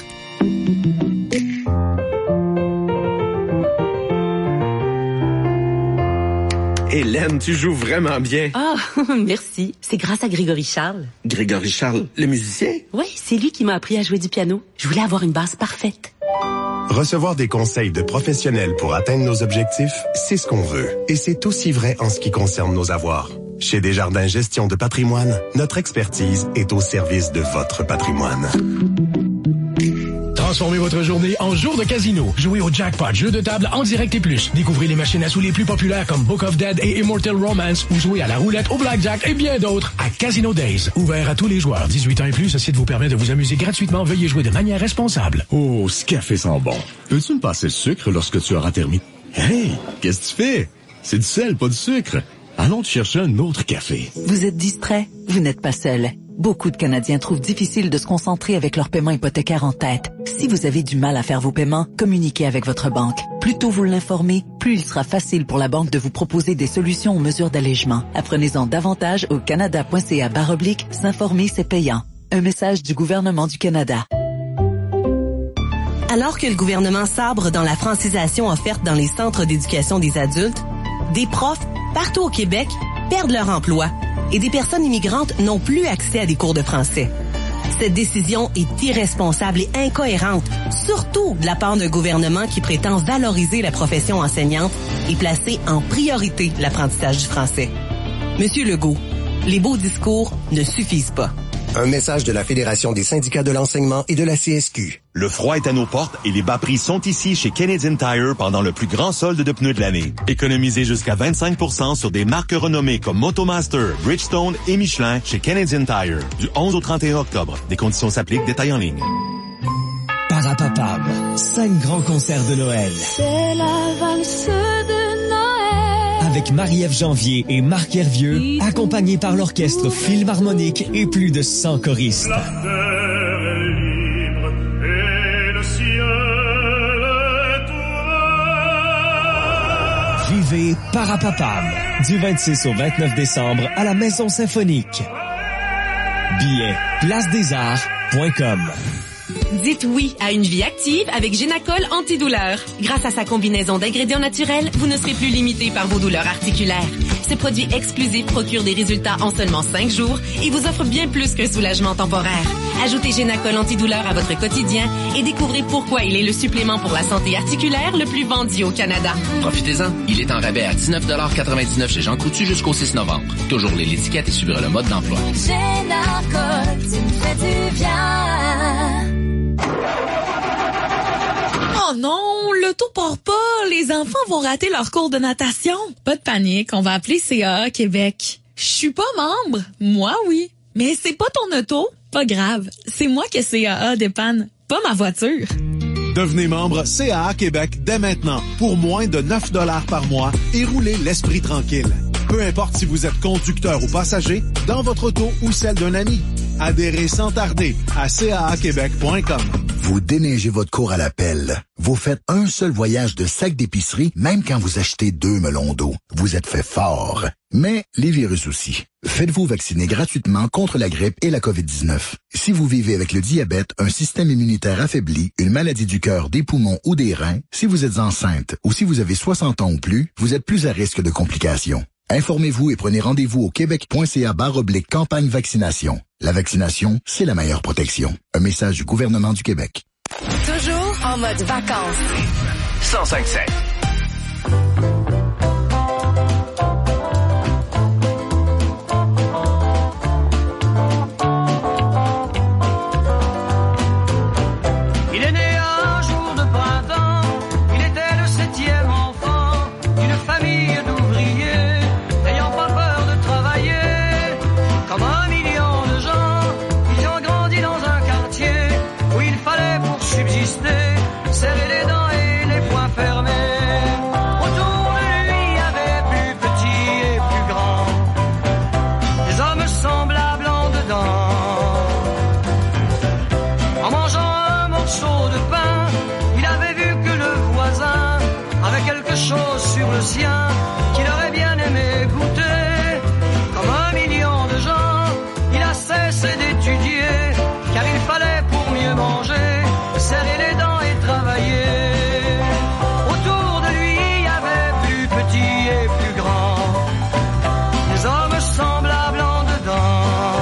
Hélène, tu joues vraiment bien. Ah, merci. C'est grâce à Grégory Charles. Grégory Charles, le musicien? Oui, c'est lui qui m'a appris à jouer du piano. Je voulais avoir une base parfaite. Recevoir des conseils de professionnels pour atteindre nos objectifs, c'est ce qu'on veut. Et c'est aussi vrai en ce qui concerne nos avoirs. Chez Desjardins Gestion de patrimoine, notre expertise est au service de votre patrimoine. Transformez votre journée en jour de casino. Jouez au jackpot, jeu de table en direct et plus. Découvrez les machines à sous les plus populaires comme Book of Dead et Immortal Romance ou jouez à la roulette, au blackjack et bien d'autres à Casino Days. Ouvert à tous les joueurs. dix-huit ans et plus, ce site vous permet de vous amuser gratuitement. Veuillez jouer de manière responsable. Oh, ce café sent bon. Peux-tu me passer le sucre lorsque tu auras terminé? Hey, qu'est-ce que tu fais? C'est du sel, pas du sucre. Allons te chercher un autre café. Vous êtes distrait? Vous n'êtes pas seul. Beaucoup de Canadiens trouvent difficile de se concentrer avec leurs paiements hypothécaires en tête. Si vous avez du mal à faire vos paiements, communiquez avec votre banque. Plus tôt vous l'informez, plus il sera facile pour la banque de vous proposer des solutions aux mesures d'allègement. Apprenez-en davantage au canada.ca barre oblique, s'informer c'est payant. Un message du gouvernement du Canada. Alors que le gouvernement sabre dans la francisation offerte dans les centres d'éducation des adultes, des profs, partout au Québec, perdent leur emploi et des personnes immigrantes n'ont plus accès à des cours de français. Cette décision est irresponsable et incohérente, surtout de la part d'un gouvernement qui prétend valoriser la profession enseignante et placer en priorité l'apprentissage du français. Monsieur Legault, les beaux discours ne suffisent pas. Un message de la Fédération des syndicats de l'enseignement et de la C S Q. Le froid est à nos portes et les bas prix sont ici chez Canadian Tire pendant le plus grand solde de pneus de l'année. Économisez jusqu'à vingt-cinq pour cent sur des marques renommées comme Motomaster, Bridgestone et Michelin chez Canadian Tire. Du onze au trente et un octobre. Des conditions s'appliquent, détails en ligne. Dans Parapapam, cinq grands concerts de Noël. C'est la valse de Noël. Avec Marie-Ève Janvier et Marc Hervieux, accompagnés par l'orchestre Philharmonique et plus de cent choristes. La terre est libre et le ciel est ouvert. Vivez Parapapam, du vingt-six au vingt-neuf décembre à la Maison Symphonique. Billets, place des arts point com. Dites oui à une vie active avec Génacol antidouleur. Grâce à sa combinaison d'ingrédients naturels, vous ne serez plus limité par vos douleurs articulaires. Ce produit exclusif procure des résultats en seulement cinq jours et vous offre bien plus qu'un soulagement temporaire. Ajoutez Génacol antidouleur à votre quotidien et découvrez pourquoi il est le supplément pour la santé articulaire le plus vendu au Canada. Profitez-en, il est en rabais à dix-neuf quatre-vingt-dix-neuf chez Jean Coutu jusqu'au six novembre. Toujours les l'étiquette et suivre le mode d'emploi. Génacol, tu me fais du bien. Oh non, l'auto part pas. Les enfants vont rater leur cours de natation. Pas de panique, on va appeler C A A Québec. Je suis pas membre. Moi, oui. Mais c'est pas ton auto. Pas grave. C'est moi que C A A dépanne, pas ma voiture. Devenez membre C A A Québec dès maintenant pour moins de neuf dollars par mois et roulez l'esprit tranquille. Peu importe si vous êtes conducteur ou passager, dans votre auto ou celle d'un ami. Adhérez sans tarder à c a a québec point com. Vous déneigez votre cour à la pelle. Vous faites un seul voyage de sac d'épicerie, même quand vous achetez deux melons d'eau. Vous êtes fait fort. Mais les virus aussi. Faites-vous vacciner gratuitement contre la grippe et la covid dix-neuf. Si vous vivez avec le diabète, un système immunitaire affaibli, une maladie du cœur, des poumons ou des reins, si vous êtes enceinte ou si vous avez soixante ans ou plus, vous êtes plus à risque de complications. Informez-vous et prenez rendez-vous au québec point c a barre oblique campagne vaccination. La vaccination, c'est la meilleure protection. Un message du gouvernement du Québec. Toujours en mode vacances. cent cinq sept. Il est né un jour de printemps, il était le septième enfant d'une famille d'ouvriers, n'ayant pas peur de travailler, comme un million de gens. Ils ont grandi dans un quartier où il fallait pour subsister serrer les dents et les poings fermés. Autour de lui, il y avait plus petit et plus grand, des hommes semblables en dedans. En mangeant un morceau de pain, il avait vu que le voisin avait quelque chose sur le sien qu'il aurait bien aimé goûter. Comme un million de gens, il a cessé d'étudier, car il fallait pour mieux manger serrer les dents et travailler. Autour de lui, il y avait plus petit et plus grand, des hommes semblables en dedans.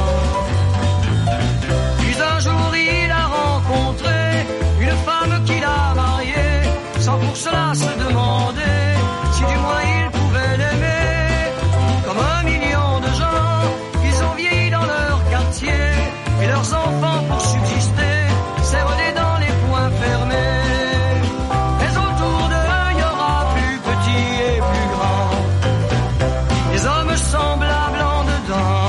Puis un jour, il a rencontré une femme qu'il a mariée, sans pour cela se demander si du moins il pouvait l'aimer. Comme un million de gens, ils ont vieilli dans leur quartier, et leurs enfants pour subsister serrent les dents, les poings fermés. Mais autour d'eux, il y aura plus petit et plus grand, des hommes semblables en dedans.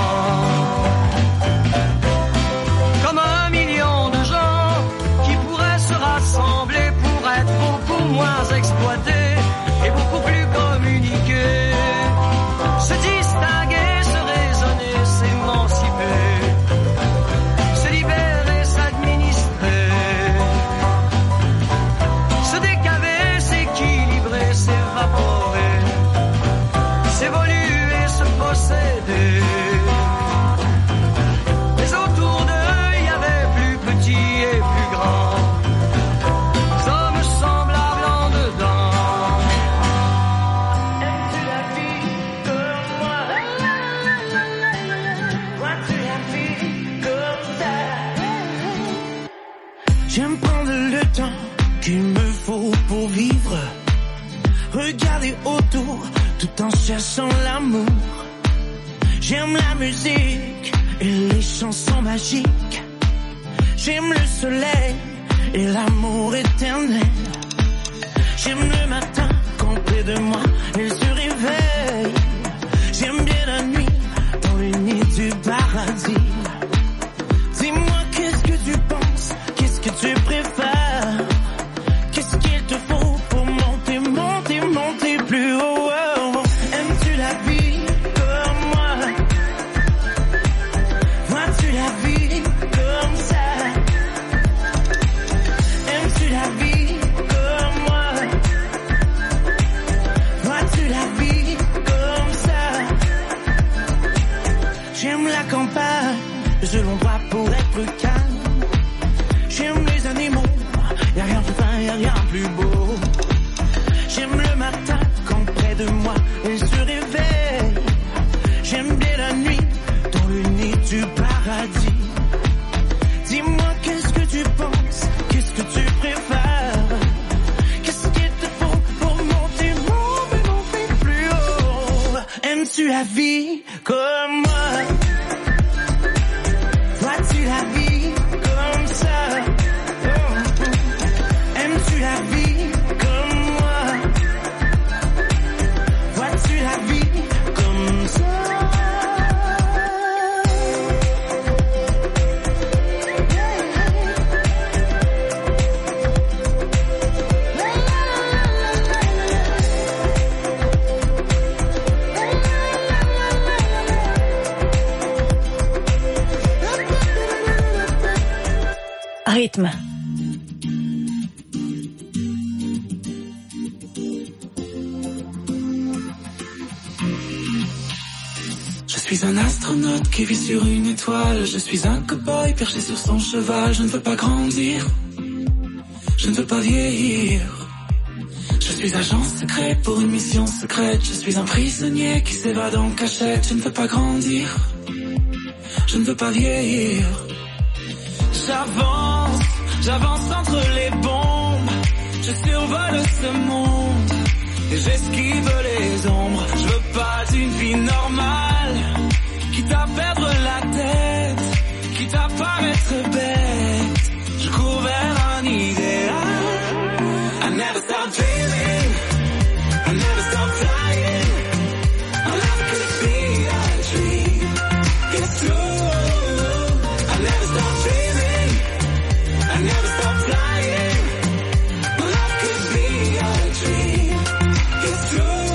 Comme un million de gens qui pourraient se rassembler pour être beaucoup moins exploités et beaucoup plus communiqués, se distinguer, se raisonner, s'émanciper, se libérer, s'administrer, se décaver, s'équilibrer, s'évaporer, s'évoluer, se posséder. Mais autour d'eux, il y avait plus petit et plus grand, des hommes semblables en dedans. Aimes-tu la vie comme moi? Vois-tu la vie comme ça? J'aime prendre le temps qu'il me faut pour vivre, regarder autour tout en cherchant l'amour. J'aime la musique et les chansons magiques, j'aime le soleil et l'amour éternel. J'aime le matin quand près de moi elle se réveille. J'aime bien la nuit dans les nids du paradis. Dis-moi qu'est-ce que tu penses, qu'est-ce que tu préfères? la campagne, de l'endroit pour être plus calme. J'aime les animaux, y'a rien plus fin, y'a rien plus beau. J'aime le matin quand près de moi elle se réveille. J'aime bien la nuit dans le nid du paradis. Dis-moi qu'est-ce que tu penses, qu'est-ce que tu préfères? Qu'est-ce qu'il te faut pour monter, monter, monter plus haut? Aimes-tu la vie comme moi? Vois-tu la vie comme ça? Oh. Aimes-tu la vie comme moi? Vois-tu la vie comme ça? Rythme. Je suis un astronaute qui vit sur une étoile. Je suis un cow-boy perché sur son cheval. Je ne veux pas grandir. Je ne veux pas vieillir. Je suis agent secret pour une mission secrète. Je suis un prisonnier qui s'évade en cachette. Je ne veux pas grandir. Je ne veux pas vieillir. J'avance, j'avance entre les bombes. Je survole ce monde et j'esquive les ombres. Je veux pas d'une vie normale, quitte à perdre la tête, quitte à paraître bête. Je cours vers un idéal. I never stop dreaming, I never stop flying. My life could be a dream. It's true. I never stop dreaming, I never stop flying. My life could be a dream. It's true.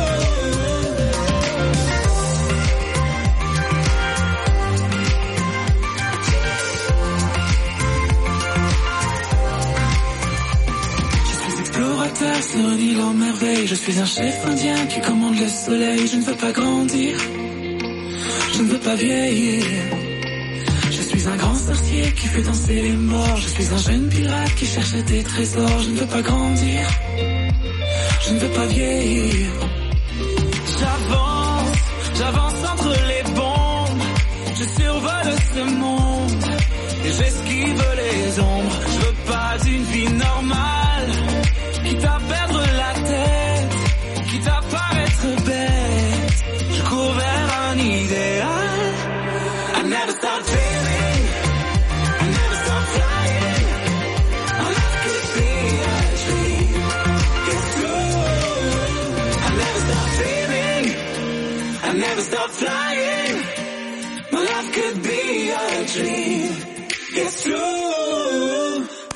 Je suis explorateur sur une île en merveille. Je suis un chef indien qui commande le soleil. Je ne veux pas grandir, je ne veux pas vieillir. Je suis un grand sorcier qui fait danser les morts. Je suis un jeune pirate qui cherche des trésors. Je ne veux pas grandir, je ne veux pas vieillir. J'avance, j'avance entre les bombes. Je survole ce monde et j'esquive les ombres. Je veux pas d'une vie normale, quitte à perdre la tête, quitte à paraître bête. Je cours vers un idéal. I never stop dreaming, I never stop flying. My life could be a dream. It's true. I never stop dreaming, I never stop flying. My life could be a dream. It's true.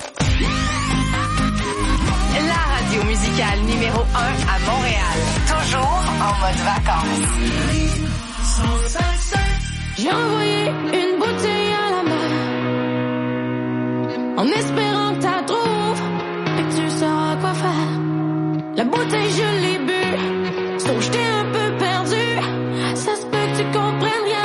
La radio musicale numéro un à Montréal. Toujours en mode vacances. J'ai envoyé une bouteille à la mer en espérant que t'as trouves et que tu sauras quoi faire. La bouteille je l'ai bu, sauf que j'étais un peu perdu. Ça se peut que tu comprennes rien.